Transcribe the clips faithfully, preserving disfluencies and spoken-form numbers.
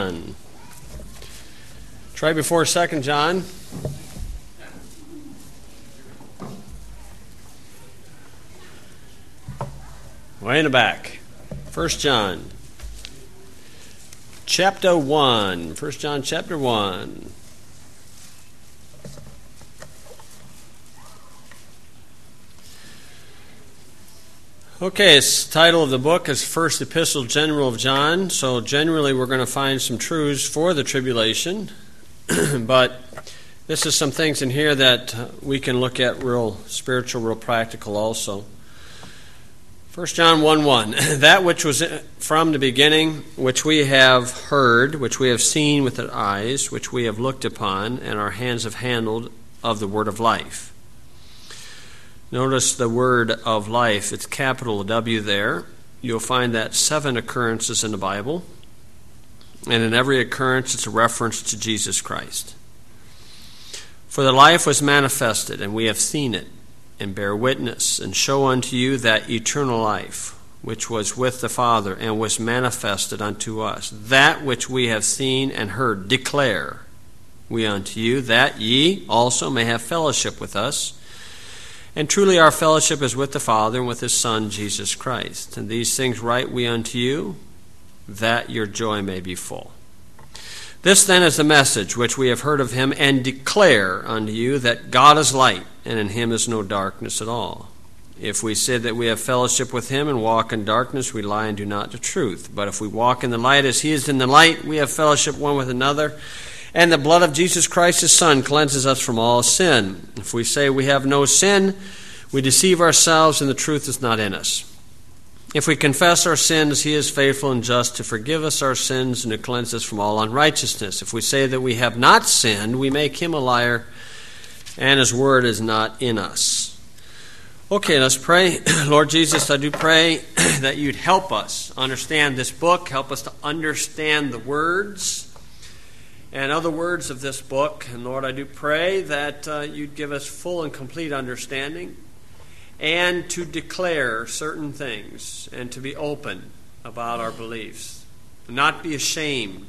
John. Try before Second John. Way in the back. First John. Chapter one. First John chapter one. Okay, the title of the book is First Epistle General of John. So generally we're going to find some truths for the tribulation. But this is some things in here that we can look at real spiritual, real practical also. First John one one, that which was from the beginning, which we have heard, which we have seen with our eyes, which we have looked upon, and our hands have handled of the word of life. Notice the word of life, it's capital W there. You'll find that seven occurrences in the Bible, and in every occurrence it's a reference to Jesus Christ. For the life was manifested, and we have seen it, and bear witness, and show unto you that eternal life, which was with the Father, and was manifested unto us. That which we have seen and heard declare we unto you, that ye also may have fellowship with us. And truly our fellowship is with the Father and with His Son, Jesus Christ. And these things write we unto you, that your joy may be full. This then is the message which we have heard of Him, and declare unto you that God is light, and in Him is no darkness at all. If we say that we have fellowship with Him and walk in darkness, we lie and do not the truth. But if we walk in the light as He is in the light, we have fellowship one with another. And the blood of Jesus Christ, His Son, cleanses us from all sin. If we say we have no sin, we deceive ourselves, and the truth is not in us. If we confess our sins, He is faithful and just to forgive us our sins and to cleanse us from all unrighteousness. If we say that we have not sinned, we make Him a liar, and His word is not in us. Okay, let's pray. Lord Jesus, I do pray that You'd help us understand this book, help us to understand the words and other words of this book. And Lord, I do pray that uh, You'd give us full and complete understanding, and to declare certain things, and to be open about our beliefs, not be ashamed.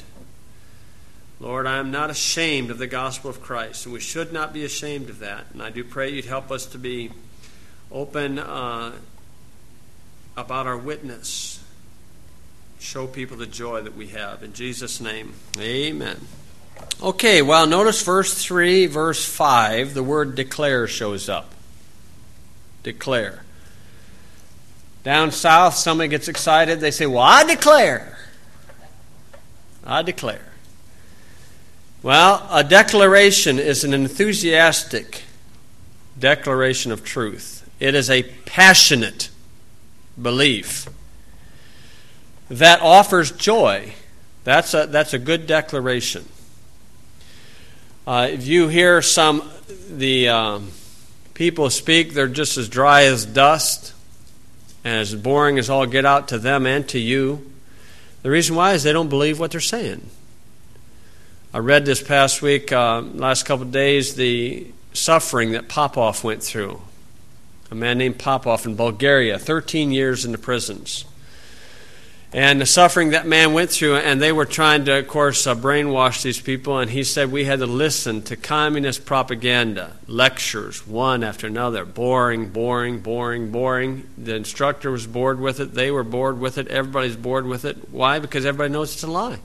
Lord, I am not ashamed of the gospel of Christ, and we should not be ashamed of that. And I do pray You'd help us to be open uh, about our witness, show people the joy that we have. In Jesus' name, amen. Okay, well, notice verse three, verse five, the word declare shows up. Declare. Down south, somebody gets excited. They say, well, I declare. I declare. Well, a declaration is an enthusiastic declaration of truth. It is a passionate belief that offers joy. That's a, that's a good declaration. Uh, if you hear some the um, people speak, they're just as dry as dust and as boring as all get out to them and to you. The reason why is they don't believe what they're saying. I read this past week, uh, last couple of days, the suffering that Popov went through. A man named Popov in Bulgaria, thirteen years in the prisons. And the suffering that man went through, and they were trying to, of course, uh, brainwash these people, and he said we had to listen to communist propaganda, lectures, one after another, boring, boring, boring, boring. The instructor was bored with it, they were bored with it, everybody's bored with it. Why? Because everybody knows it's a lie.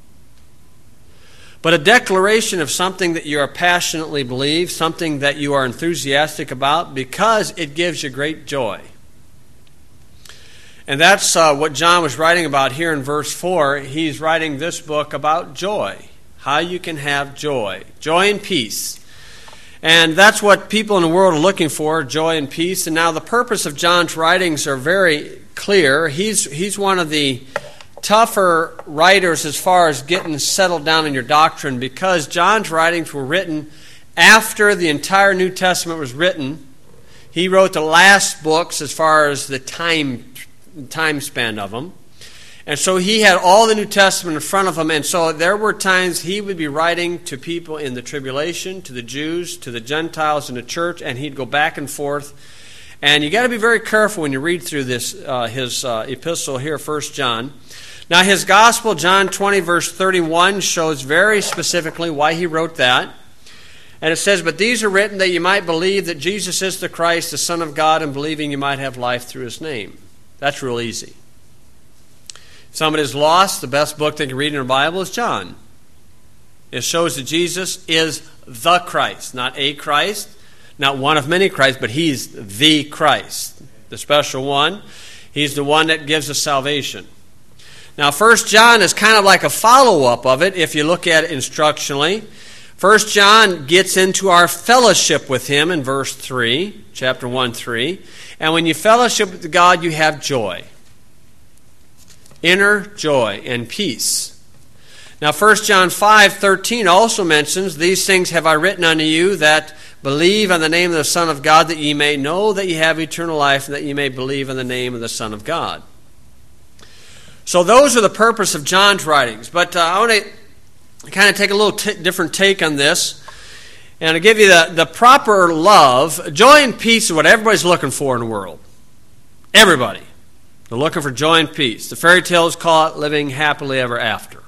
But a declaration of something that you are passionately believe, something that you are enthusiastic about, because it gives you great joy. And that's uh, what John was writing about here in verse four. He's writing this book about joy, how you can have joy, joy and peace. And that's what people in the world are looking for, joy and peace. And now the purpose of John's writings are very clear. He's, he's one of the tougher writers as far as getting settled down in your doctrine, because John's writings were written after the entire New Testament was written. He wrote the last books as far as the time time span of them. And so he had all the New Testament in front of him, and so there were times he would be writing to people in the tribulation, to the Jews, to the Gentiles in the church, and he'd go back and forth. And you got to be very careful when you read through this uh, his uh, epistle here, First John. Now his gospel, John twenty, verse thirty-one, shows very specifically why he wrote that. And it says, "But these are written that you might believe that Jesus is the Christ, the Son of God, and believing you might have life through his name." That's real easy. If somebody is lost, the best book they can read in the Bible is John. It shows that Jesus is the Christ, not a Christ, not one of many Christs, but he's the Christ, the special one. He's the one that gives us salvation. Now, First John is kind of like a follow-up of it if you look at it instructionally. First John gets into our fellowship with him in verse three, chapter one, three. And when you fellowship with God, you have joy. Inner joy and peace. Now, First John five, thirteen also mentions, "These things have I written unto you that believe on the name of the Son of God, that ye may know that ye have eternal life, and that ye may believe in the name of the Son of God." So those are the purpose of John's writings. But uh, I want to kind of take a little t- different take on this. And to give you the, the proper love, joy and peace is what everybody's looking for in the world. Everybody. They're looking for joy and peace. The fairy tales call it living happily ever after.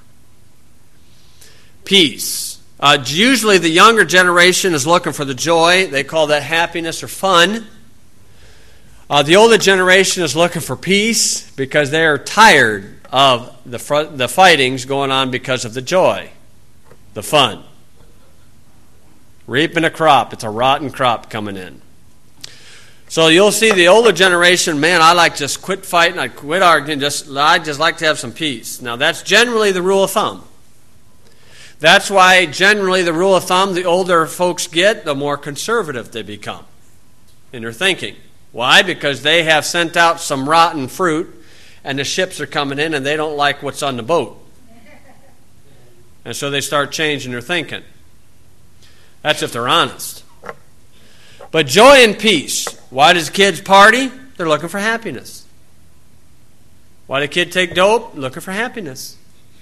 Peace. Uh, usually the younger generation is looking for the joy. They call that happiness or fun. Uh, the older generation is looking for peace because they are tired of the fr- the fightings going on because of the joy, the fun. Reaping a crop. It's a rotten crop coming in. So you'll see the older generation, man, I like just quit fighting, I quit arguing, just I just like to have some peace. Now that's generally the rule of thumb. That's why generally the rule of thumb the older folks get, the more conservative they become in their thinking. Why? Because they have sent out some rotten fruit and the ships are coming in and they don't like what's on the boat. And so they start changing their thinking. That's if they're honest. But joy and peace. Why does kids party? They're looking for happiness. Why does a kid take dope? Looking for happiness.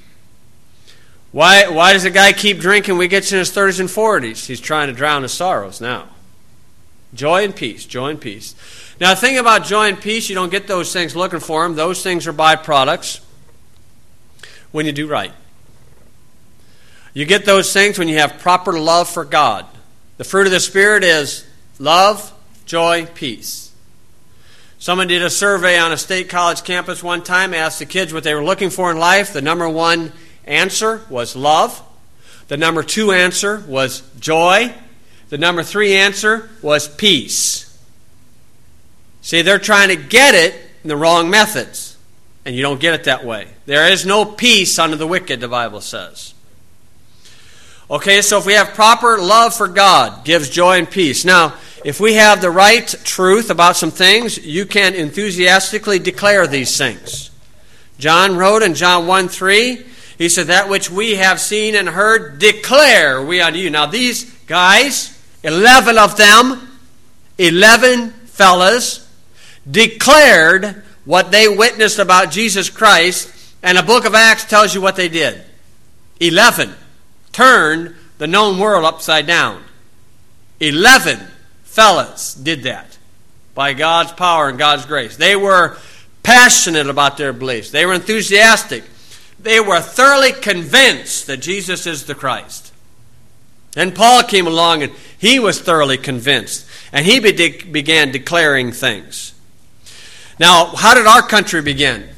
Why, why does a guy keep drinking when he gets in his thirties and forties? He's trying to drown his sorrows now. Joy and peace, joy and peace. Now, the thing about joy and peace, you don't get those things looking for them. Those things are byproducts when you do right. You get those things when you have proper love for God. The fruit of the Spirit is love, joy, peace. Someone did a survey on a state college campus one time, asked the kids what they were looking for in life. The number one answer was love. The number two answer was joy. The number three answer was peace. See, they're trying to get it in the wrong methods, and you don't get it that way. There is no peace under the wicked, the Bible says. Okay, so if we have proper love for God, gives joy and peace. Now, if we have the right truth about some things, you can enthusiastically declare these things. John wrote in John one three, he said, "That which we have seen and heard, declare we unto you." Now, these guys, eleven of them, eleven fellas, declared what they witnessed about Jesus Christ, and the book of Acts tells you what they did. Eleven turned the known world upside down. Eleven fellas did that by God's power and God's grace. They were passionate about their beliefs. They were enthusiastic. They were thoroughly convinced that Jesus is the Christ. Then Paul came along and he was thoroughly convinced. And he be- began declaring things. Now, how did our country begin?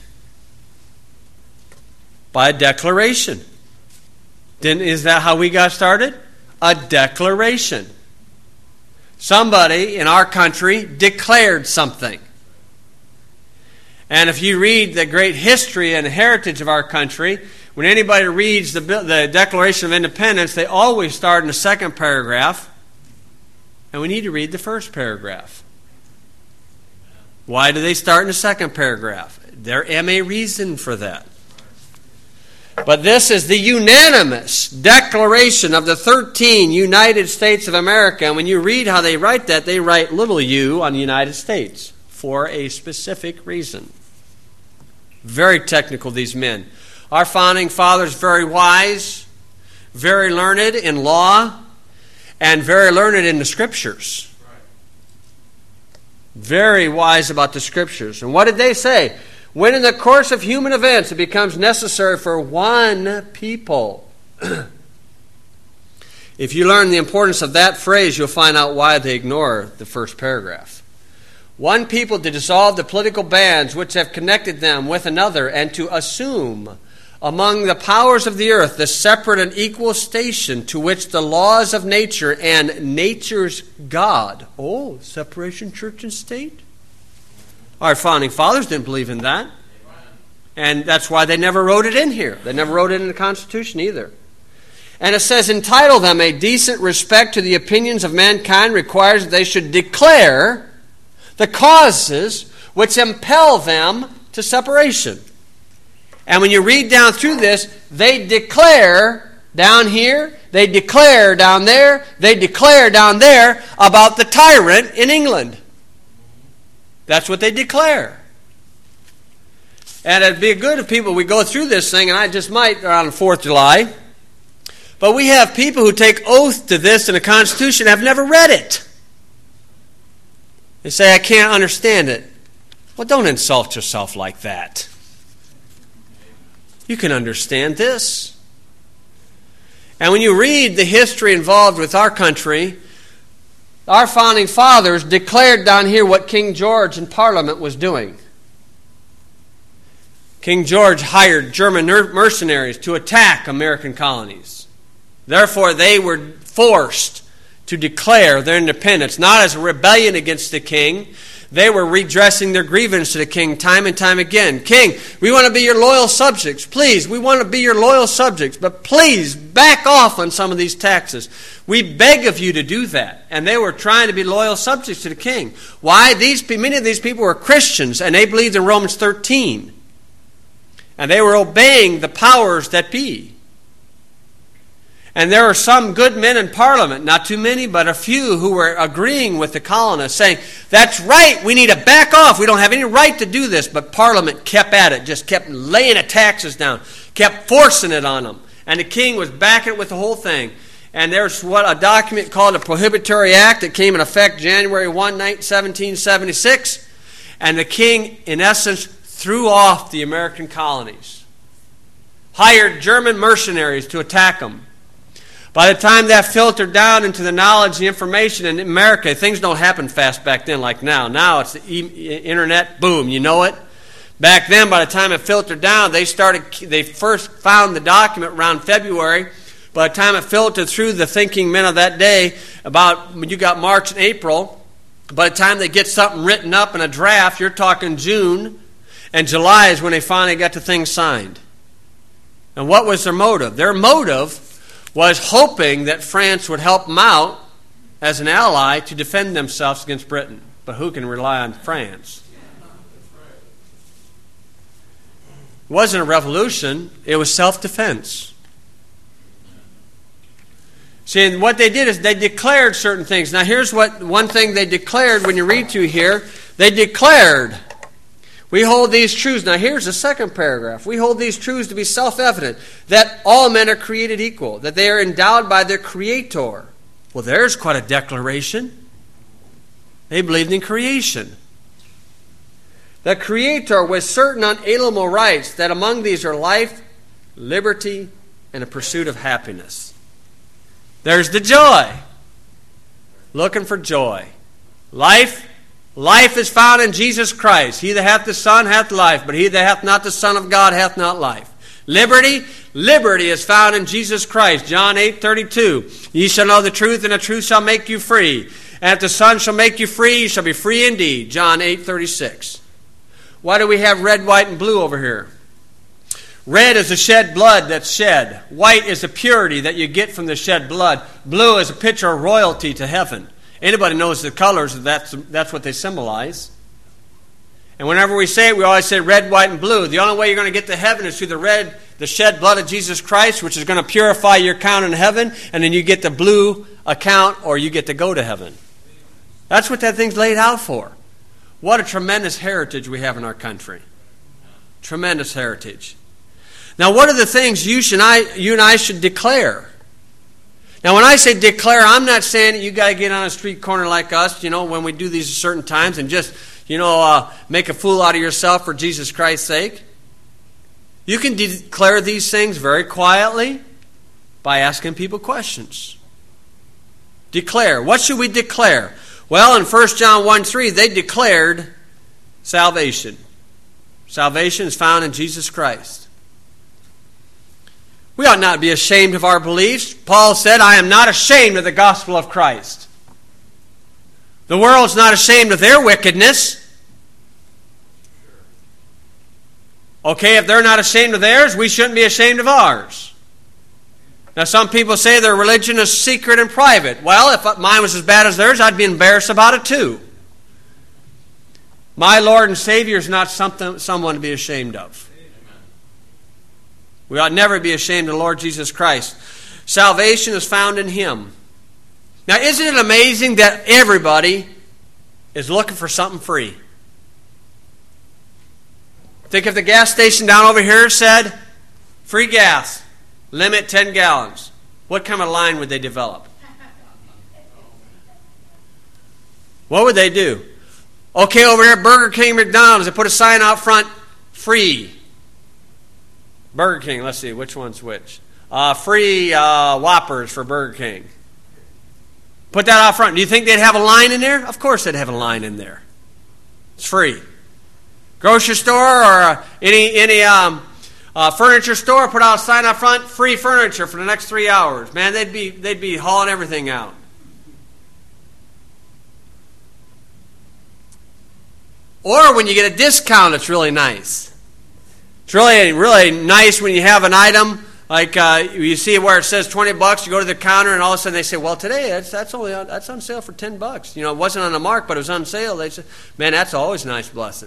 By a declaration. Didn't, is that how we got started? A declaration. Somebody in our country declared something. And if you read the great history and heritage of our country, when anybody reads the, the Declaration of Independence, they always start in the second paragraph. And we need to read the first paragraph. Why do they start in the second paragraph? There am a reason for that. But this is the unanimous declaration of the thirteen United States of America. And when you read how they write that, they write little u on the United States for a specific reason. Very technical, these men. Our founding fathers, very wise, very learned in law, and very learned in the Scriptures. Very wise about the Scriptures. And what did they say? when in the course of human events it becomes necessary for one people. If you learn the importance of that phrase, you'll find out why they ignore the first paragraph. One people to dissolve the political bands which have connected them with another, and to assume among the powers of the earth the separate and equal station to which the laws of nature and nature's God. Oh, separation, church and state? Our founding fathers didn't believe in that. And that's why they never wrote it in here. They never wrote it in the Constitution either. And it says, entitle them a decent respect to the opinions of mankind requires that they should declare the causes which impel them to separation. And when you read down through this, they declare down here, they declare down there, they declare down there about the tyrant in England. That's what they declare. And it'd be good if people, we go through this thing, and I just might on the fourth of July, but we have people who take oath to this in the Constitution have never read it. They say, I can't understand it. Well, don't insult yourself like that. You can understand this. And when you read the history involved with our country, our founding fathers declared down here what King George in Parliament was doing. King George hired German mercenaries to attack American colonies. Therefore, they were forced to declare their independence, not as a rebellion against the king. They were redressing their grievance to the king time and time again. King, we want to be your loyal subjects. Please, we want to be your loyal subjects, but please back off on some of these taxes. We beg of you to do that. And they were trying to be loyal subjects to the king. Why? These many of these people were Christians, and they believed in Romans thirteen. And they were obeying the powers that be. And there were some good men in Parliament, not too many, but a few who were agreeing with the colonists, saying, that's right, we need to back off. We don't have any right to do this. But Parliament kept at it, just kept laying the taxes down, kept forcing it on them. And the king was backing it with the whole thing. And there's what a document called the Prohibitory Act that came in effect January first, seventeen seventy-six. And the king, in essence, threw off the American colonies, hired German mercenaries to attack them. By the time that filtered down into the knowledge, the information in America, things don't happen fast back then like now. Now it's the e- internet, boom, you know it. Back then, by the time it filtered down, they started. They first found the document around February. By the time it filtered through the thinking men of that day, about when you got March and April, by the time they get something written up in a draft, you're talking June, and July is when they finally got the thing signed. And what was their motive? Their motive was hoping that France would help them out as an ally to defend themselves against Britain. But who can rely on France? It wasn't a revolution. It was self-defense. See, and what they did is they declared certain things. Now, here's what one thing they declared when you read through here. They declared, we hold these truths. Now, here's the second paragraph. We hold these truths to be self-evident, that all men are created equal, that they are endowed by their Creator. Well, there's quite a declaration. They believed in creation. The Creator with certain unalienable rights, that among these are life, liberty, and a pursuit of happiness. There's the joy. Looking for joy. Life, life is found in Jesus Christ. He that hath the Son hath life, but he that hath not the Son of God hath not life. Liberty, liberty is found in Jesus Christ. John eight thirty-two. Ye shall know the truth, and the truth shall make you free. And if the Son shall make you free, you shall be free indeed. John eight thirty-six. Why do we have red, white, and blue over here? Red is the shed blood that's shed. White is the purity that you get from the shed blood. Blue is a picture of royalty to heaven. Anybody knows the colors, that's, that's what they symbolize. And whenever we say it, we always say red, white, and blue. The only way you're going to get to heaven is through the red, the shed blood of Jesus Christ, which is going to purify your account in heaven, and then you get the blue account, or you get to go to heaven. That's what that thing's laid out for. What a tremendous heritage we have in our country. Tremendous heritage. Now, what are the things you, should I, you and I should declare? Now, when I say declare, I'm not saying that you got to get on a street corner like us, you know, when we do these at certain times and just, you know, uh, make a fool out of yourself for Jesus Christ's sake. You can declare these things very quietly by asking people questions. Declare. What should we declare? Well, in First John one three, they declared salvation. Salvation is found in Jesus Christ. We ought not be ashamed of our beliefs. Paul said, I am not ashamed of the gospel of Christ. The world's not ashamed of their wickedness. Okay, if they're not ashamed of theirs, we shouldn't be ashamed of ours. Now, some people say their religion is secret and private. Well, if mine was as bad as theirs, I'd be embarrassed about it too. My Lord and Savior is not something, someone to be ashamed of. We ought never be ashamed of the Lord Jesus Christ. Salvation is found in Him. Now, isn't it amazing that everybody is looking for something free? Think if the gas station down over here said, free gas, limit ten gallons. What kind of line would they develop? What would they do? Okay, over here, Burger King, McDonald's, they put a sign out front, free. Burger King, let's see, which one's which? Uh, free uh, Whoppers for Burger King. Put that out front. Do you think they'd have a line in there? Of course they'd have a line in there. It's free. Grocery store or uh, any any um, uh, furniture store, put out a sign out front, free furniture for the next three hours. Man, they'd be they'd be hauling everything out. Or when you get a discount, it's really nice. It's really really nice when you have an item like uh, you see where it says twenty bucks. You go to the counter and all of a sudden they say, "Well, today that's that's only on, that's on sale for ten bucks." You know, it wasn't on the mark, but it was on sale. They said, "Man, that's always a nice blessing."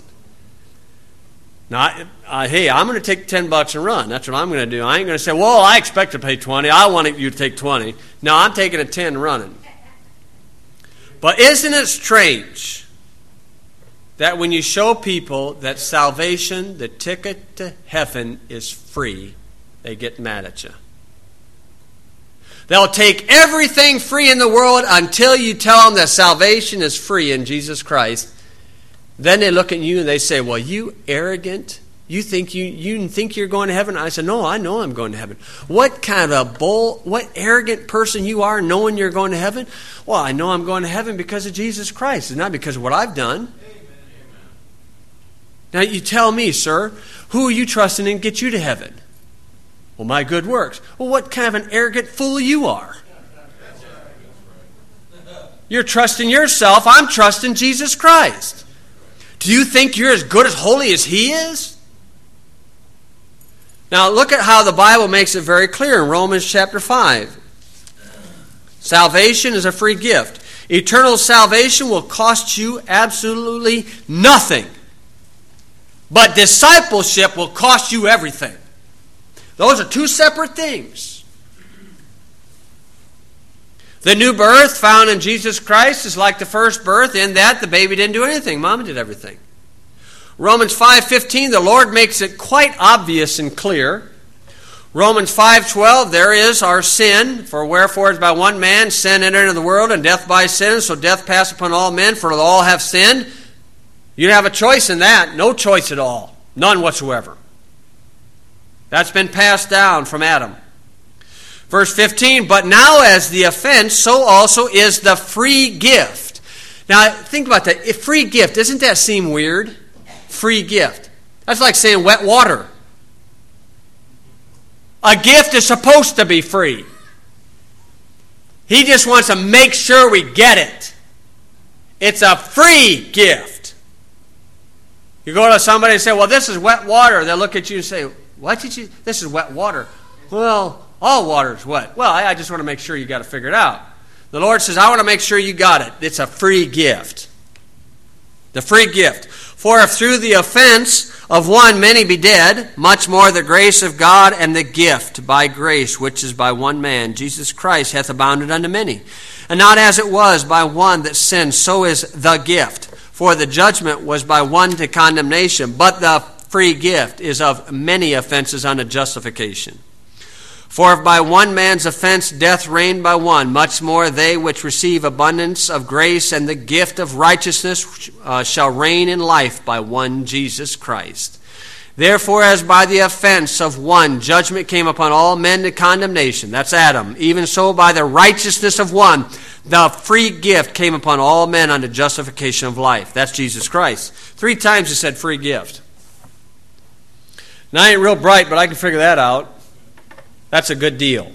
Now, uh, hey, I'm going to take ten bucks and run. That's what I'm going to do. I ain't going to say, "Well, I expect to pay twenty. I want you to take twenty." No, I'm taking a ten running. But isn't it strange that when you show people that salvation, the ticket to heaven, is free, they get mad at you? They'll take everything free in the world until you tell them that salvation is free in Jesus Christ. Then they look at you and they say, "Well, you arrogant, you think you you think you're going to heaven?" I said, "No, I know I'm going to heaven." What kind of a bull, what arrogant person you are knowing you're going to heaven? Well, I know I'm going to heaven because of Jesus Christ. It's not because of what I've done. Now you tell me, sir, who are you trusting in to get you to heaven? Well, my good works. Well, what kind of an arrogant fool you are? You're trusting yourself. I'm trusting Jesus Christ. Do you think you're as good as holy as He is? Now look at how the Bible makes it very clear in Romans chapter five. Salvation is a free gift. Eternal salvation will cost you absolutely nothing. But discipleship will cost you everything. Those are two separate things. The new birth found in Jesus Christ is like the first birth in that the baby didn't do anything. Mama did everything. Romans five fifteen, the Lord makes it quite obvious and clear. Romans five twelve, there is our sin, for wherefore is by one man sin entered into the world, and death by sin, so death passed upon all men, for all have sinned. You have a choice in that. No choice at all. None whatsoever. That's been passed down from Adam. Verse fifteen, but now as the offense, so also is the free gift. Now, think about that. A free gift, doesn't that seem weird? Free gift. That's like saying wet water. A gift is supposed to be free. He just wants to make sure we get it. It's a free gift. You go to somebody and say, "Well, this is wet water." They'll look at you and say, "What did you? This is wet water." Well, all water is wet. Well, I, I just want to make sure you got to figure it out. The Lord says, "I want to make sure you got it." It's a free gift. The free gift. For if through the offense of one many be dead, much more the grace of God and the gift by grace, which is by one man, Jesus Christ, hath abounded unto many. And not as it was by one that sinned, so is the gift. For the judgment was by one to condemnation, but the free gift is of many offenses unto justification. For if by one man's offense death reigned by one, much more they which receive abundance of grace and the gift of righteousness uh, shall reign in life by one Jesus Christ. Therefore, as by the offense of one judgment came upon all men to condemnation, that's Adam, even so by the righteousness of one the free gift came upon all men unto justification of life. That's Jesus Christ. Three times he said free gift. Now I ain't real bright, but I can figure that out. That's a good deal.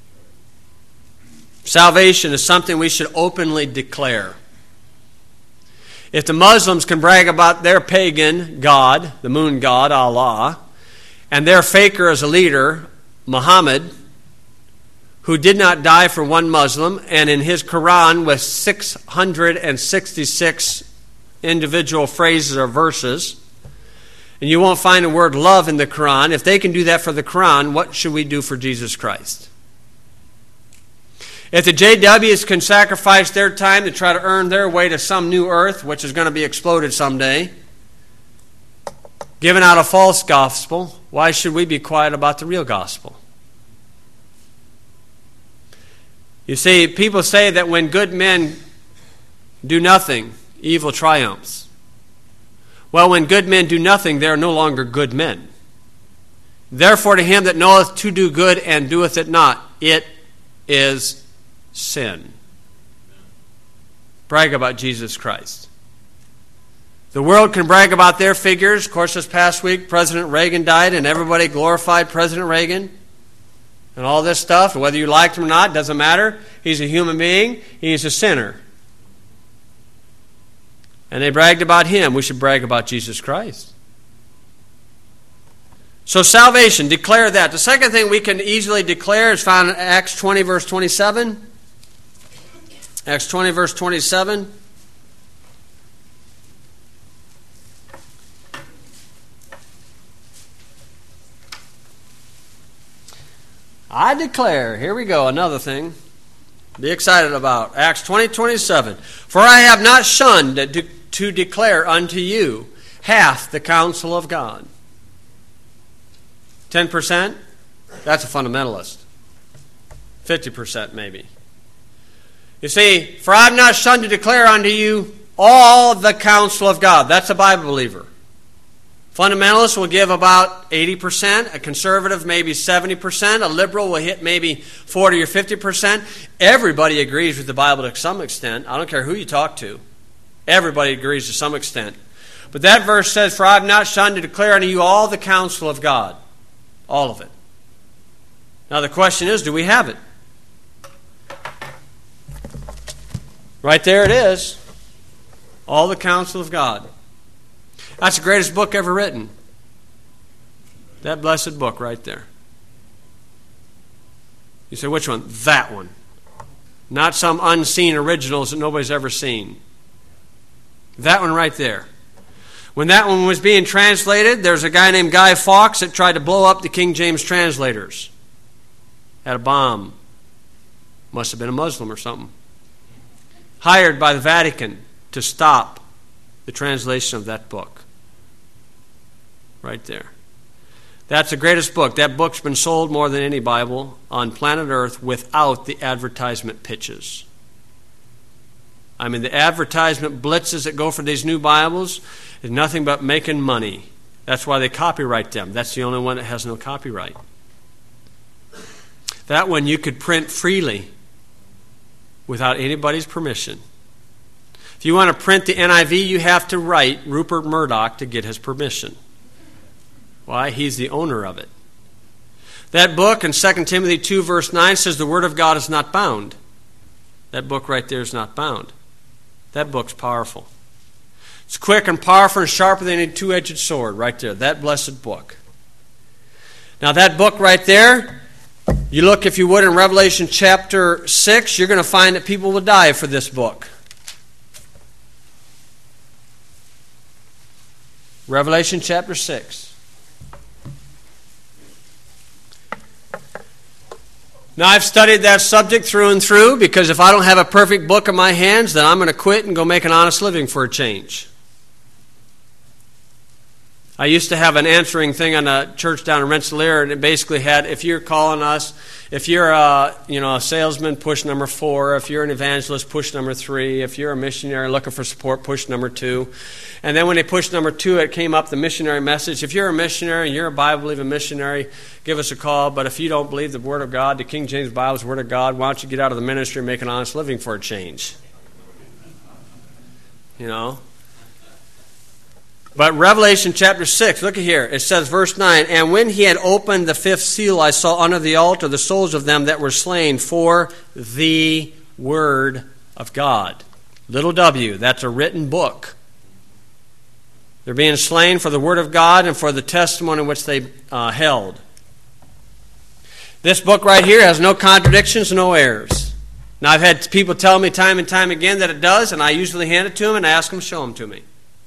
Salvation is something we should openly declare. If the Muslims can brag about their pagan god, the moon god, Allah, and their faker as a leader, Muhammad, who did not die for one Muslim, and in his Quran with six hundred sixty-six individual phrases or verses, and you won't find the word love in the Quran. If they can do that for the Quran, what should we do for Jesus Christ? If the J Ws can sacrifice their time to try to earn their way to some new earth, which is going to be exploded someday, giving out a false gospel, why should we be quiet about the real gospel? You see, people say that when good men do nothing, evil triumphs. Well, when good men do nothing, they are no longer good men. Therefore, to him that knoweth to do good and doeth it not, it is sin. Brag about Jesus Christ. The world can brag about their figures. Of course, this past week, President Reagan died, and everybody glorified President Reagan and all this stuff. Whether you liked him or not, doesn't matter. He's a human being. He's a sinner. And they bragged about him. We should brag about Jesus Christ. So salvation, declare that. The second thing we can easily declare is found in Acts twenty, verse twenty-seven. Acts twenty, verse twenty-seven. I declare, here we go, another thing. Be excited about. Acts twenty, twenty-seven. For I have not shunned to, to declare unto you half the counsel of God. ten percent? That's a fundamentalist. fifty percent maybe. You see, for I have not shunned to declare unto you all the counsel of God. That's a Bible believer. Fundamentalists will give about eighty percent, a conservative maybe seventy percent, a liberal will hit maybe forty or fifty percent. Everybody agrees with the Bible to some extent. I don't care who you talk to. Everybody agrees to some extent. But that verse says, for I have not shunned to declare unto you all the counsel of God. All of it. Now the question is, do we have it? Right there it is. All the counsel of God. That's the greatest book ever written. That blessed book right there. You say, which one? That one. Not some unseen originals that nobody's ever seen. That one right there. When that one was being translated, there's a guy named Guy Fawkes that tried to blow up the King James translators. Had a bomb. Must have been a Muslim or something. Hired by the Vatican to stop the translation of that book. Right there. That's the greatest book. That book's been sold more than any Bible on planet Earth without the advertisement pitches. I mean, the advertisement blitzes that go for these new Bibles is nothing but making money. That's why they copyright them. That's the only one that has no copyright. That one you could print freely without anybody's permission. If you want to print the N I V, you have to write Rupert Murdoch to get his permission. Why? He's the owner of it. That book in Second Timothy two, verse nine says the Word of God is not bound. That book right there is not bound. That book's powerful. It's quick and powerful and sharper than a two-edged sword right there. That blessed book. Now that book right there, you look, if you would, in Revelation chapter six, you're going to find that people will die for this book. Revelation chapter six. Now, I've studied that subject through and through because if I don't have a perfect book in my hands, then I'm going to quit and go make an honest living for a change. I used to have an answering thing on a church down in Rensselaer, and it basically had, if you're calling us, if you're a, you know, a salesman, push number four. If you're an evangelist, push number three. If you're a missionary looking for support, push number two. And then when they pushed number two, it came up the missionary message. If you're a missionary, you're a Bible-believing missionary, give us a call. But if you don't believe the Word of God, the King James Bible is the Word of God, why don't you get out of the ministry and make an honest living for a change? You know? But Revelation chapter six, look at here. It says, verse nine, and when he had opened the fifth seal, I saw under the altar the souls of them that were slain for the word of God. Little w, that's a written book. They're being slain for the word of God and for the testimony which they uh, held. This book right here has no contradictions, no errors. Now, I've had people tell me time and time again that it does, and I usually hand it to them and ask them to show them to me.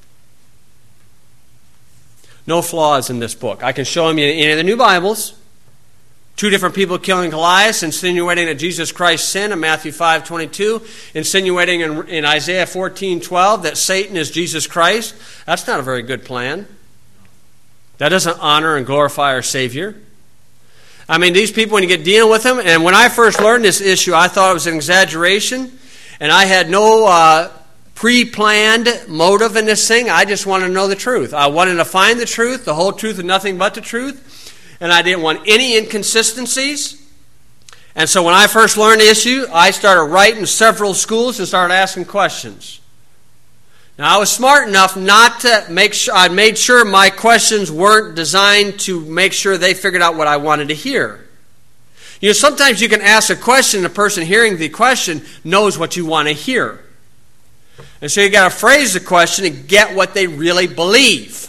No flaws in this book. I can show them in any of the new Bibles. Two different people killing Goliath, insinuating that Jesus Christ sinned in Matthew five twenty-two, insinuating in, in Isaiah fourteen twelve that Satan is Jesus Christ. That's not a very good plan. That doesn't honor and glorify our Savior. I mean, these people, when you get dealing with them, and when I first learned this issue, I thought it was an exaggeration, and I had no uh, pre-planned motive in this thing. I just wanted to know the truth. I wanted to find the truth, the whole truth and nothing but the truth. And I didn't want any inconsistencies. And so when I first learned the issue, I started writing several schools and started asking questions. Now, I was smart enough not to make sure, I made sure my questions weren't designed to make sure they figured out what I wanted to hear. You know, sometimes you can ask a question, and the person hearing the question knows what you want to hear. And so you got to phrase the question and get what they really believe.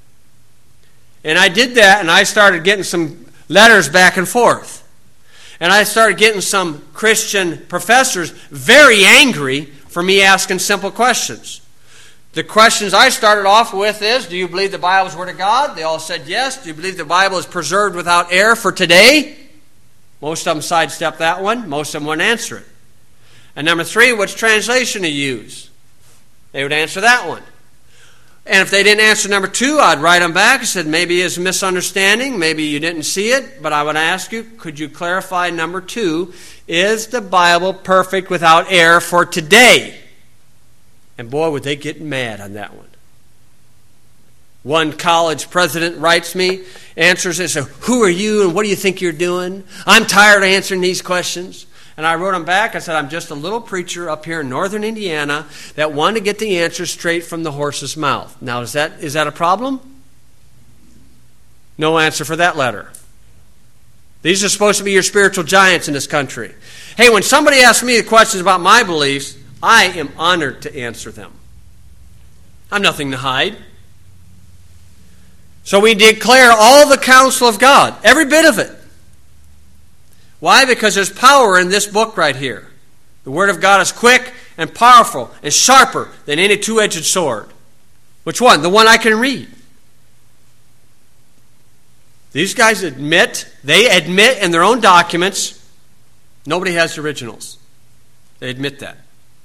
And I did that, and I started getting some letters back and forth. And I started getting some Christian professors very angry for me asking simple questions. The questions I started off with is, do you believe the Bible is the Word of God? They all said yes. Do you believe the Bible is preserved without error for today? Most of them sidestepped that one. Most of them wouldn't answer it. And number three, which translation to use? They would answer that one. And if they didn't answer number two, I'd write them back and said, maybe it's a misunderstanding, maybe you didn't see it, but I would ask you, could you clarify number two? Is the Bible perfect without error for today? And boy, would they get mad on that one. One college president writes me, answers and says, who are you and what do you think you're doing? I'm tired of answering these questions. And I wrote him back. I said, I'm just a little preacher up here in northern Indiana that wanted to get the answer straight from the horse's mouth. Now, is that is that a problem? No answer for that letter. These are supposed to be your spiritual giants in this country. Hey, when somebody asks me the questions about my beliefs, I am honored to answer them. I've nothing to hide. So we declare all the counsel of God, every bit of it. Why? Because there's power in this book right here. The Word of God is quick and powerful and sharper than any two-edged sword. Which one? The one I can read. These guys admit, they admit in their own documents, nobody has the originals. They admit that.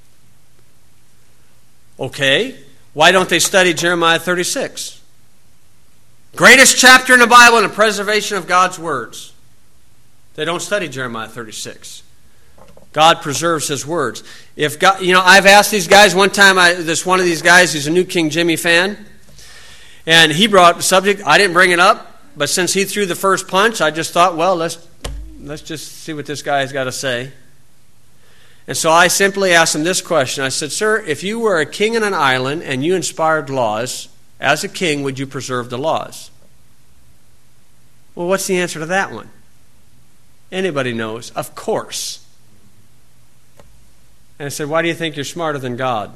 Okay, why don't they study Jeremiah thirty-six? Greatest chapter in the Bible in the preservation of God's words. They don't study Jeremiah thirty-six. God preserves His words. If God, you know, I've asked these guys one time. I, this one of these guys, he's a New King Jimmy fan, and he brought up the subject. I didn't bring it up, but since he threw the first punch, I just thought, well, let's let's just see what this guy's got to say. And so I simply asked him this question. I said, "Sir, if you were a king in an island and you inspired laws, as a king, would you preserve the laws?" Well, what's the answer to that one? Anybody knows. Of course. And I said, why do you think you're smarter than God?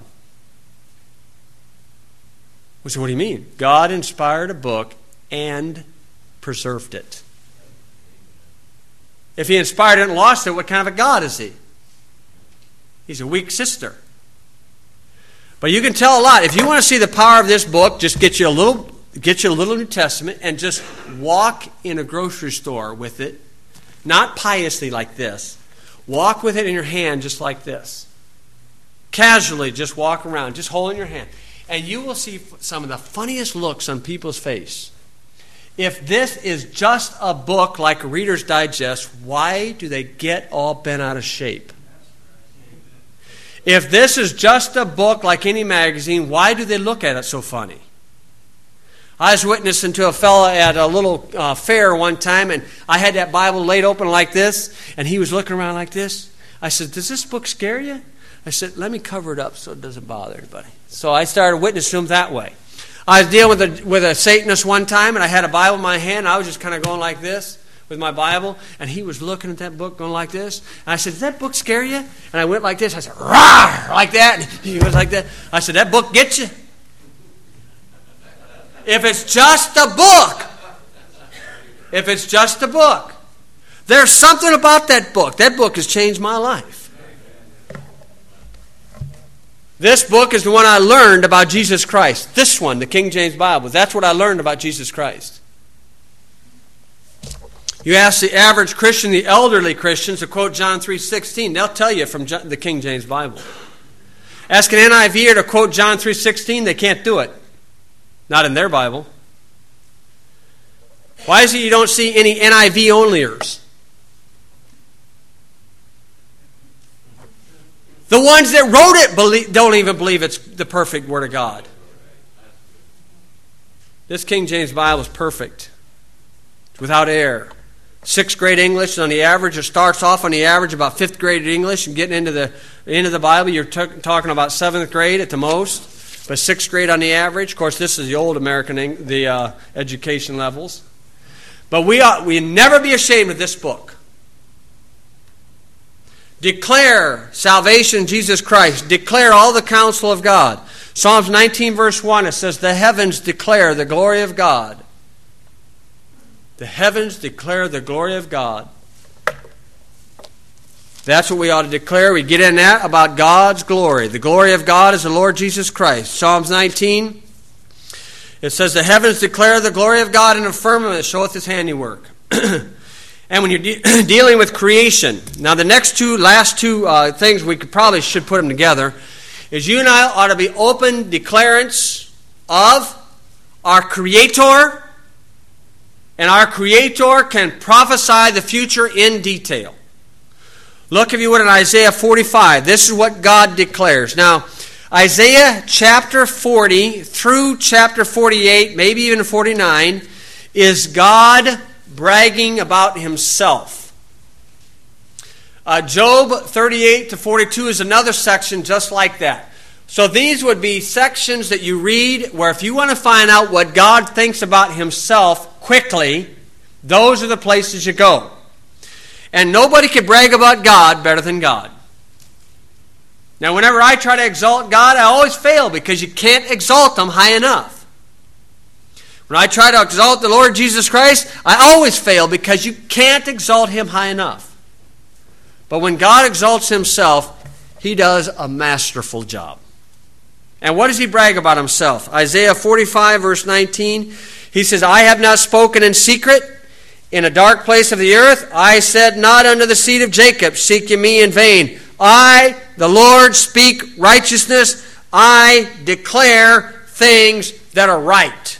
We said, what do you mean? God inspired a book and preserved it. If He inspired it and lost it, what kind of a God is He? He's a weak sister. But you can tell a lot. If you want to see the power of this book, just get you a little, get you a little New Testament and just walk in a grocery store with it. Not piously like this. Walk with it in your hand just like this. Casually just walk around, just holding your hand. and you will see some of the funniest looks on people's face. If this is just a book like a Reader's Digest, why do they get all bent out of shape? If this is just a book like any magazine, why do they look at it so funny? I was witnessing to a fellow at a little uh, fair one time, and I had that Bible laid open like this, and he was looking around like this. I said, does this book scare you? I said, let me cover it up so it doesn't bother anybody. So I started witnessing to him that way. I was dealing with a, with a Satanist one time, and I had a Bible in my hand, and I was just kind of going like this with my Bible, and he was looking at that book going like this. And I said, does that book scare you? And I went like this. I said, rawr, like that. And he was like that. I said, that book gets you? If it's just a book, if it's just a book, there's something about that book. That book has changed my life. This book is the one I learned about Jesus Christ. This one, the King James Bible. That's what I learned about Jesus Christ. You ask the average Christian, the elderly Christians, to quote John three sixteen. They'll tell you from the King James Bible. Ask an N I V-er to quote John three sixteen. They can't do it. Not in their Bible. Why is it you don't see any N I V-onlyers? The ones that wrote it believe, don't even believe it's the perfect Word of God. This King James Bible is perfect. It's without error. Sixth grade English on the average. It starts off on the average about fifth grade English, and getting into the into the Bible, you're t- talking about seventh grade at the most, but sixth grade on the average. Of course, this is the old American the uh, education levels. But we ought we never be ashamed of this book. Declare salvation in Jesus Christ. Declare all the counsel of God. Psalms nineteen verse one, it says, the heavens declare the glory of God. The heavens declare the glory of God. That's what we ought to declare. We get in that about God's glory. The glory of God is the Lord Jesus Christ. Psalms nineteen, it says, the heavens declare the glory of God, and the firmament showeth his handiwork. And when you're de- dealing with creation, now the next two, last two uh, things, we could probably should put them together, is you and I ought to be open declarants of our Creator, and our Creator can prophesy the future in detail. Look, if you would, in Isaiah forty-five. This is what God declares. Now, Isaiah chapter forty through chapter forty-eight, maybe even forty-nine, is God bragging about himself. Uh, Job thirty-eight to forty-two is another section just like that. So these would be sections that you read where if you want to find out what God thinks about himself quickly, those are the places you go. And nobody can brag about God better than God. Now, whenever I try to exalt God, I always fail because you can't exalt him high enough. When I try to exalt the Lord Jesus Christ, I always fail because you can't exalt him high enough. But when God exalts himself, he does a masterful job. And what does he brag about himself? Isaiah forty-five, verse nineteen, he says, I have not spoken in secret in a dark place of the earth. I said not unto the seed of Jacob, seek ye me in vain. I, the Lord, speak righteousness. I declare things that are right.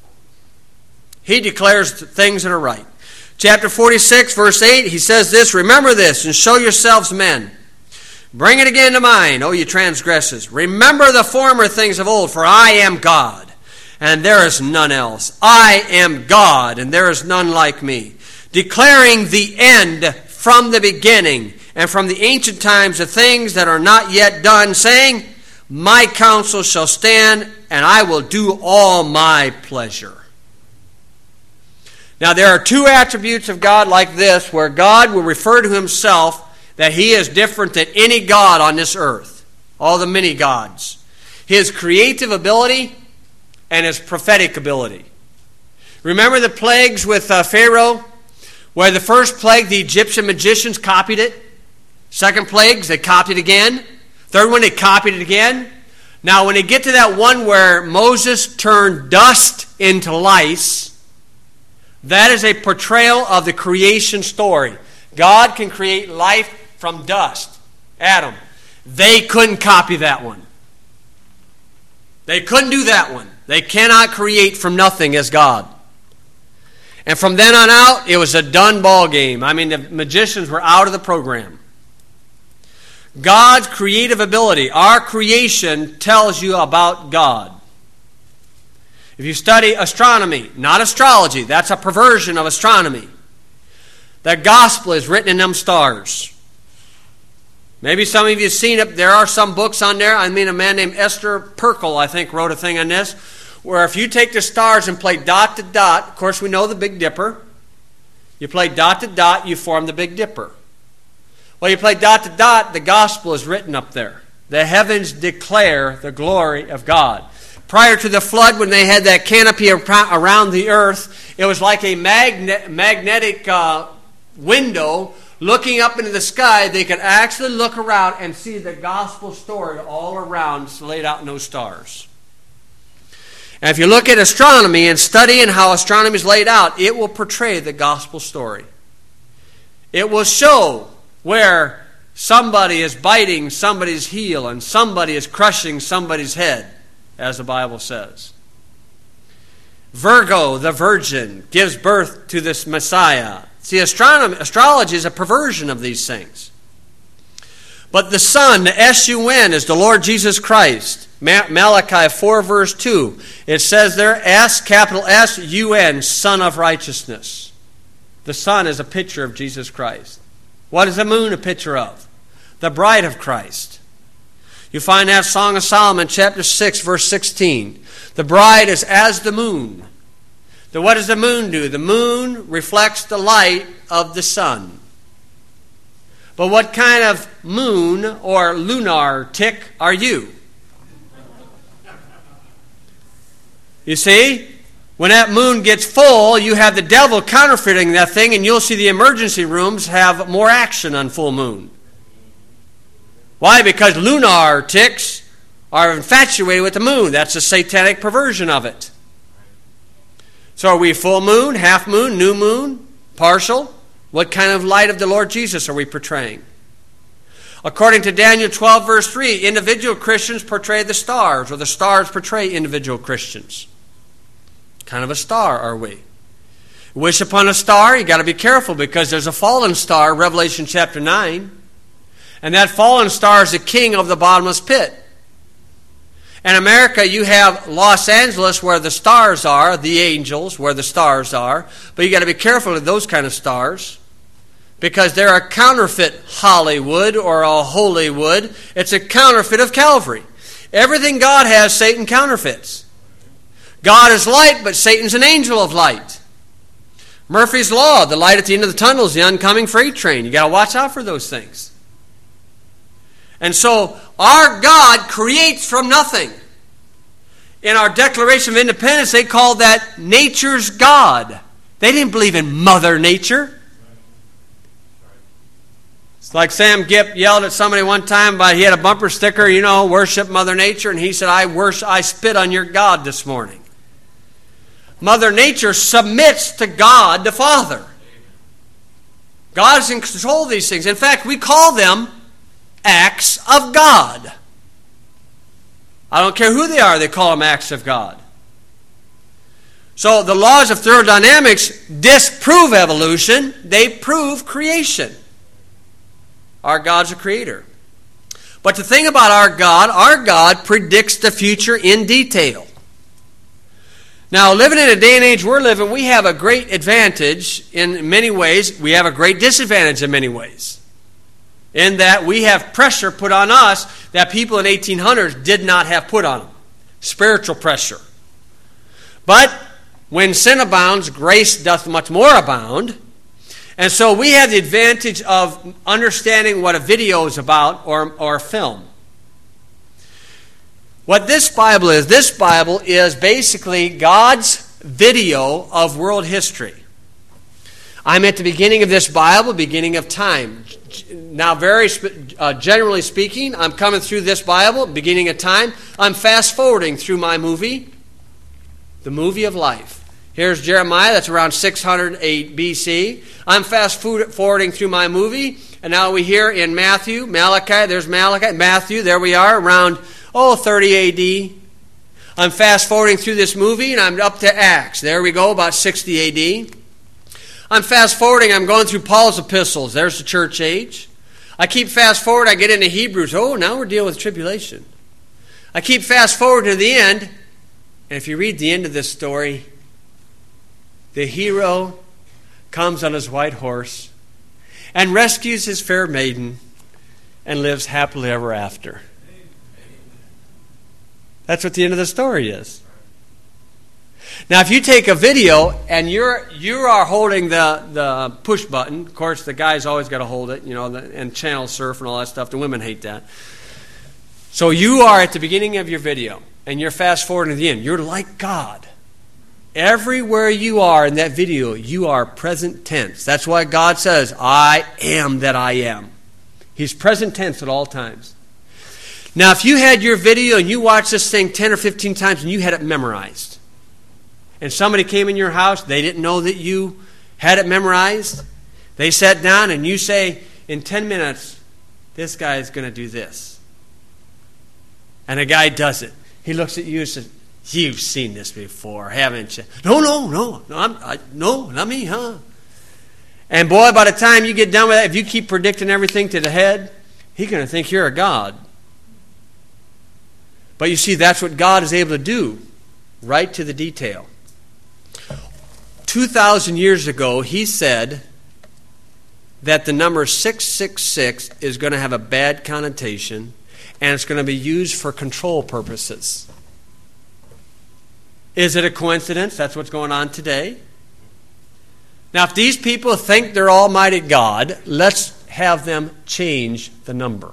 He declares things that are right. Chapter forty-six, verse eight, he says this, remember this, and show yourselves men. Bring it again to mind, O ye transgressors. Remember the former things of old, for I am God, and there is none else. I am God, and there is none like me. Declaring the end from the beginning, and from the ancient times the things that are not yet done, saying, my counsel shall stand, and I will do all my pleasure. Now there are two attributes of God like this, where God will refer to himself that he is different than any god on this earth, all the many gods. His creative ability and his prophetic ability. Remember the plagues with uh, Pharaoh, where the first plague, the Egyptian magicians copied it. Second plagues, they copied it again. Third one, they copied it again. Now when they get to that one where Moses turned dust into lice, that is a portrayal of the creation story. God can create life from dust. Adam. They couldn't copy that one. They couldn't do that one. They cannot create from nothing as God. And from then on out, it was a done ball game. I mean, the magicians were out of the program. God's creative ability, our creation, tells you about God. If you study astronomy, not astrology, that's a perversion of astronomy. The gospel is written in them stars. Maybe some of you have seen it. There are some books on there. I mean, a man named Esther Perkel, I think, wrote a thing on this, where if you take the stars and play dot to dot, of course we know the Big Dipper. You play dot to dot, you form the Big Dipper. Well, you play dot to dot, the gospel is written up there. The heavens declare the glory of God. Prior to the flood, when they had that canopy around the earth, it was like a magne- magnetic uh, window looking up into the sky. They could actually look around and see the gospel story all around laid out in those stars. And if you look at astronomy and studying how astronomy is laid out, it will portray the gospel story. It will show where somebody is biting somebody's heel and somebody is crushing somebody's head, as the Bible says. Virgo, the virgin, gives birth to this Messiah. See, astronomy, astrology is a perversion of these things. But the Son, the S U N, is the Lord Jesus Christ. Malachi four, verse two. It says there, S, capital S, U N, Son of Righteousness. The Son is a picture of Jesus Christ. What is the moon a picture of? The bride of Christ. You find that Song of Solomon, chapter six, verse sixteen. The bride is as the moon. So what does the moon do? The moon reflects the light of the sun. But what kind of moon or lunar tick are you? You see, when that moon gets full, you have the devil counterfeiting that thing, and you'll see the emergency rooms have more action on full moon. Why? Because lunar ticks are infatuated with the moon. That's a satanic perversion of it. So are we full moon, half moon, new moon, partial? What kind of light of the Lord Jesus are we portraying? According to Daniel twelve, verse three, individual Christians portray the stars, or the stars portray individual Christians. What kind of a star are we? Wish upon a star, you got to be careful, because there's a fallen star, Revelation chapter nine. And that fallen star is the king of the bottomless pit. In America, you have Los Angeles, where the stars are, the angels, where the stars are. But you got to be careful of those kind of stars, because they're a counterfeit Hollywood or a Holywood. It's a counterfeit of Calvary. Everything God has, Satan counterfeits. God is light, but Satan's an angel of light. Murphy's Law, the light at the end of the tunnel is the oncoming freight train. You got to watch out for those things. And so our God creates from nothing. In our Declaration of Independence, they called that nature's God. They didn't believe in Mother Nature. It's like Sam Gipp yelled at somebody one time about he had a bumper sticker, you know, worship Mother Nature, and he said, I worship, I spit on your God this morning. Mother Nature submits to God the Father. God is in control of these things. In fact, we call them acts of God. I don't care who they are, they call them acts of God. So the laws of thermodynamics disprove evolution, they prove creation. Our God's a creator. But the thing about our God, our God predicts the future in detail. Now, living in a day and age we're living, we have a great advantage in many ways. We have a great disadvantage in many ways. In that we have pressure put on us that people in eighteen hundreds did not have put on them. Spiritual pressure. But when sin abounds, grace doth much more abound. And so we have the advantage of understanding what a video is about, or, or a film. What this Bible is, this Bible is basically God's video of world history. I'm at the beginning of this Bible, beginning of time. Now, very uh, generally speaking, I'm coming through this Bible, beginning of time. I'm fast-forwarding through my movie, the movie of life. Here's Jeremiah, that's around six hundred eight B C. I'm fast-forwarding through my movie, and now we hear in Matthew, Malachi, there's Malachi, Matthew, there we are, around, oh, thirty A D. I'm fast forwarding through this movie and I'm up to Acts. There we go, about sixty A D. I'm fast forwarding, I'm going through Paul's epistles. There's the church age. I keep fast forward, I get into Hebrews. Oh, now we're dealing with tribulation. I keep fast forward to the end, and if you read the end of this story, the hero comes on his white horse and rescues his fair maiden and lives happily ever after. That's what the end of the story is. Now, if you take a video and you're you are holding the, the push button, of course, the guy's always got to hold it, you know, the, and channel surf and all that stuff. The women hate that. So you are at the beginning of your video, and you're fast forwarding to the end. You're like God. Everywhere you are in that video, you are present tense. That's why God says, I am that I am. He's present tense at all times. Now, if you had your video and you watched this thing ten or fifteen times and you had it memorized, and somebody came in your house, they didn't know that you had it memorized, they sat down and you say, in ten minutes, this guy is going to do this. And a guy does it. He looks at you and says, you've seen this before, haven't you? No, no, no, no, I'm, I, no, not me, huh? And boy, by the time you get done with that, if you keep predicting everything to the head, he's going to think you're a god. But you see, that's what God is able to do, right to the detail. two thousand years ago, he said that the number six six six is going to have a bad connotation, and it's going to be used for control purposes. Is it a coincidence? That's what's going on today. Now, if these people think they're Almighty God, let's have them change the number.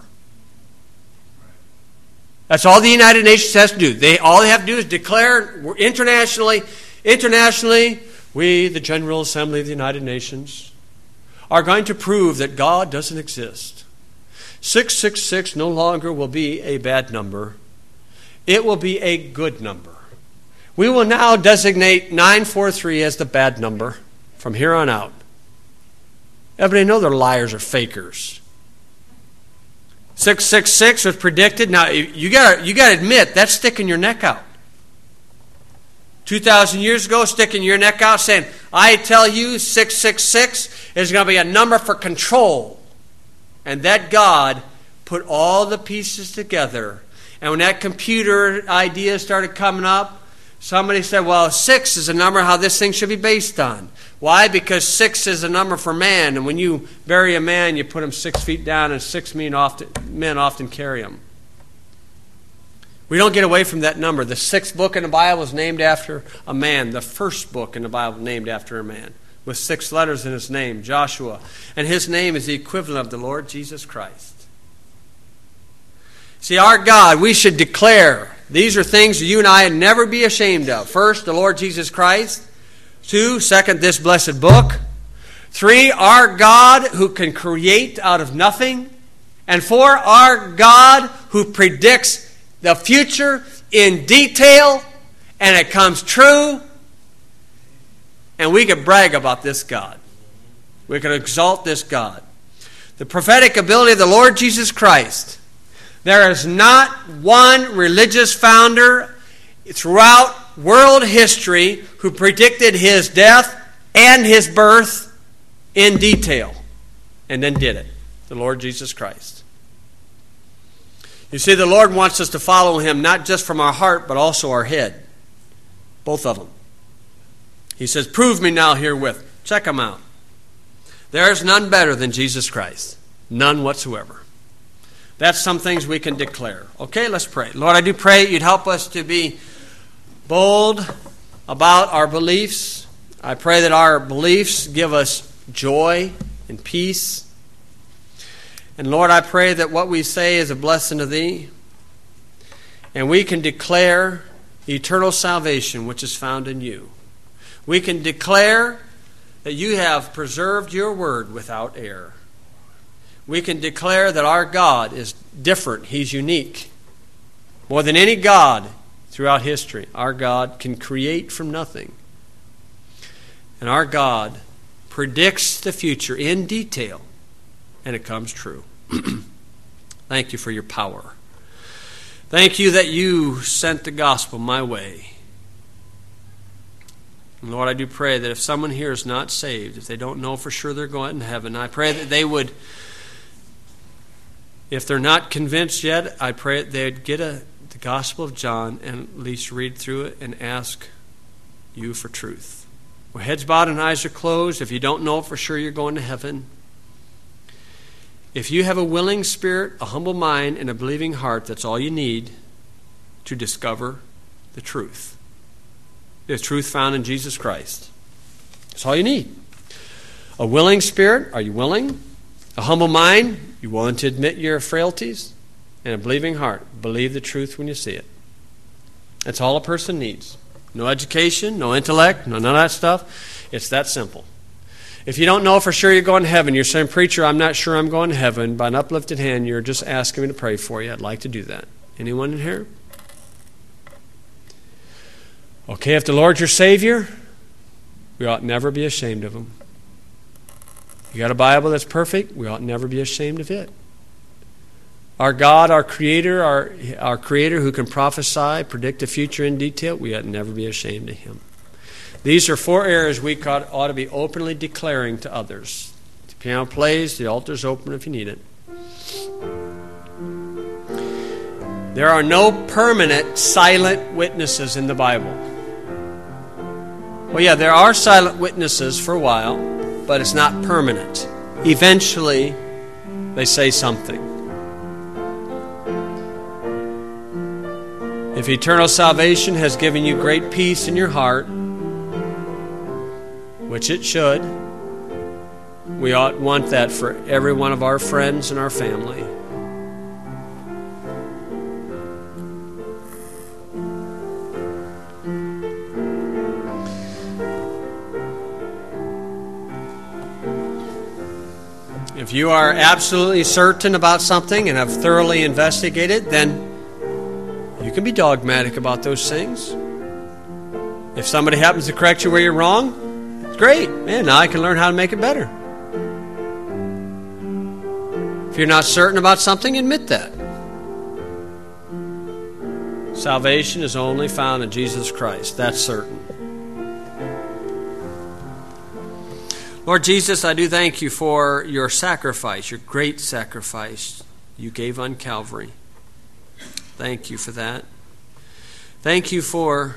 That's all the United Nations has to do. They all they have to do is declare internationally, internationally, we, the General Assembly of the United Nations, are going to prove that God doesn't exist. six six six no longer will be a bad number. It will be a good number. We will now designate nine four three as the bad number from here on out. Everybody knows they're liars or fakers. six six six was predicted. Now, you got you got to admit, that's sticking your neck out. two thousand years ago, sticking your neck out saying, I tell you, six six six is going to be a number for control. And that God put all the pieces together. And when that computer idea started coming up, somebody said, well, six is a number how this thing should be based on. Why? Because six is a number for man. And when you bury a man, you put him six feet down, and six men often, men often carry him. We don't get away from that number. The sixth book in the Bible is named after a man. The first book in the Bible named after a man with six letters in his name, Joshua. And his name is the equivalent of the Lord Jesus Christ. See, our God, we should declare, these are things that you and I would never be ashamed of. First, the Lord Jesus Christ. Two, second, this blessed book. Three, our God who can create out of nothing. And four, our God who predicts the future in detail, and it comes true. And we can brag about this God. We can exalt this God. The prophetic ability of the Lord Jesus Christ. There is not one religious founder throughout world history who predicted his death and his birth in detail and then did it. The Lord Jesus Christ. You see, the Lord wants us to follow him not just from our heart but also our head. Both of them. He says, prove me now herewith. Check them out. There is none better than Jesus Christ. None whatsoever. That's some things we can declare. Okay, let's pray. Lord, I do pray you'd help us to be bold about our beliefs. I pray that our beliefs give us joy and peace. And Lord, I pray that what we say is a blessing to thee. And we can declare eternal salvation which is found in you. We can declare that you have preserved your word without error. We can declare that our God is different. He's unique. More than any God throughout history, our God can create from nothing. And our God predicts the future in detail, and it comes true. Thank you for your power. Thank you that you sent the gospel my way. And Lord, I do pray that if someone here is not saved, if they don't know for sure they're going to heaven, I pray that they would, if they're not convinced yet, I pray that they'd get a, the Gospel of John and at least read through it and ask you for truth. With heads bowed and eyes are closed, if you don't know for sure you're going to heaven, if you have a willing spirit, a humble mind, and a believing heart, that's all you need to discover the truth. The truth found in Jesus Christ. That's all you need. A willing spirit, are you willing? A humble mind, you willing to admit your frailties? And a believing heart, believe the truth when you see it. That's all a person needs. No education, no intellect, no none of that stuff. It's that simple. If you don't know for sure you're going to heaven, you're saying, preacher, I'm not sure I'm going to heaven. By an uplifted hand, you're just asking me to pray for you. I'd like to do that. Anyone in here? Okay, if the Lord's your Savior, we ought never be ashamed of Him. You got a Bible that's perfect, we ought never be ashamed of it. Our God, our Creator, our, our Creator who can prophesy, predict the future in detail, we ought never be ashamed of Him. These are four areas we ought to be openly declaring to others. The piano plays, the altar's open if you need it. There are no permanent silent witnesses in the Bible. Well, yeah, there are silent witnesses for a while, but it's not permanent. Eventually, they say something. If eternal salvation has given you great peace in your heart, which it should, we ought want that for every one of our friends and our family. If you are absolutely certain about something and have thoroughly investigated, then you can be dogmatic about those things. If somebody happens to correct you where you're wrong, it's great. Man, now I can learn how to make it better. If you're not certain about something, admit that. Salvation is only found in Jesus Christ. That's certain. Lord Jesus, I do thank you for your sacrifice, your great sacrifice you gave on Calvary. Thank you for that. Thank you for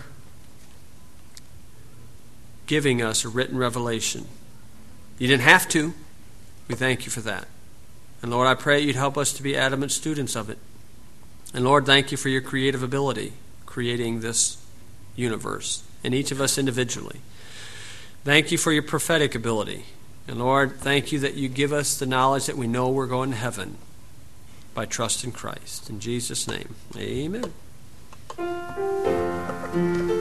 giving us a written revelation. You didn't have to. We thank you for that. And Lord, I pray you'd help us to be adamant students of it. And Lord, thank you for your creative ability, creating this universe, and each of us individually. Thank you for your prophetic ability. And Lord, thank you that you give us the knowledge that we know we're going to heaven by trust in Christ. In Jesus' name, amen.